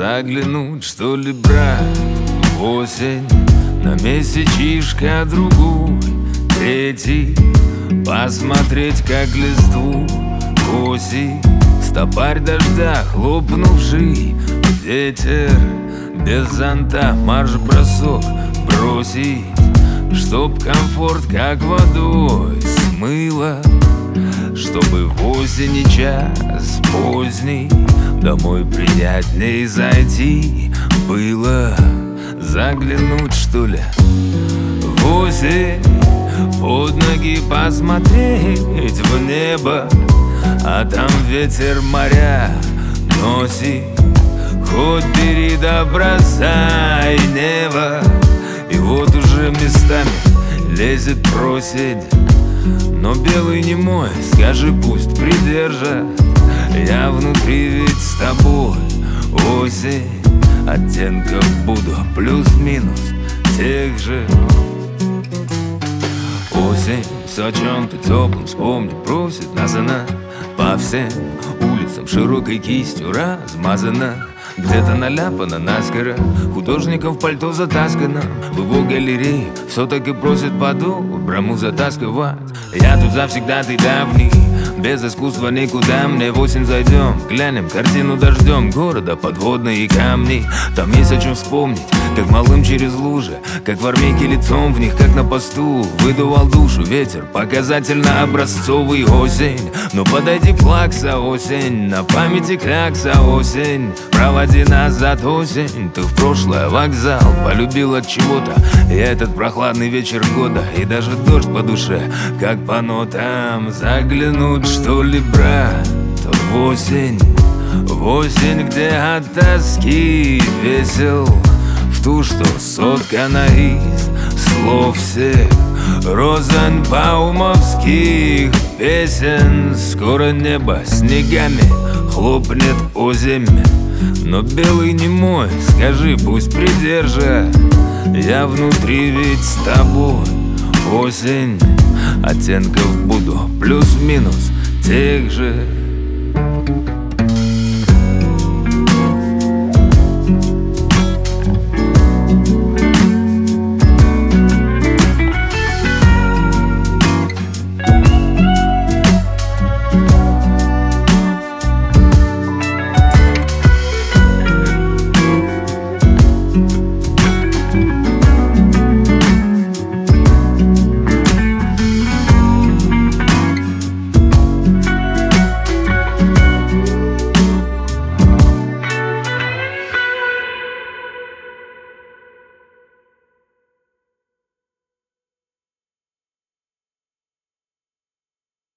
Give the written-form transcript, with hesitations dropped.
Заглянуть, что ли, брат, в осень, на месячишко другой, третий, посмотреть, как листву косит стопарь дождя, хлопнувший ветер. Без зонта марш-бросок бросить, чтоб комфорт как водой смыло, чтобы в осени час поздний домой приятней зайти было. Заглянуть, что ли, в осень, под ноги посмотреть в небо, а там ветер моря носит. Хоть бери да бросай небо. И вот уже местами лезет просить, но белый не мой, скажи, пусть придержат. Я внутри ведь с тобой осень, оттенков буду плюс-минус тех же. Осень все о чем-то теплом вспомнить просит нас она. По всем улицам широкой кистью размазана, где-то наляпано наскоро, художником в пальто затаскано. В его галерее все так и просит по-доброму затасковать. Я тут завсегдатый давний, без искусства никуда. Мне в осень зайдем, глянем картину дождем города, подводные камни. Там есть о чем вспомнить, как малым через лужи, как в армейке лицом в них, как на посту. Выдувал душу ветер, показательно образцовый осень. Но подойди плакса осень, на памяти клякса осень. Проводи назад осень, ты в прошлое вокзал полюбил от чего-то. Я этот прохладный вечер года, и даже дождь по душе, как по нотам. Заглянуть, что ли, брат, в осень, где от тоски весел, в ту, что соткана из слов всех розенбаумовских песен. Скоро небо снегами хлопнет о землю, но белый не мой, скажи, пусть придержат. Я внутри ведь с тобой осень, оттенков буду плюс-минус тех же.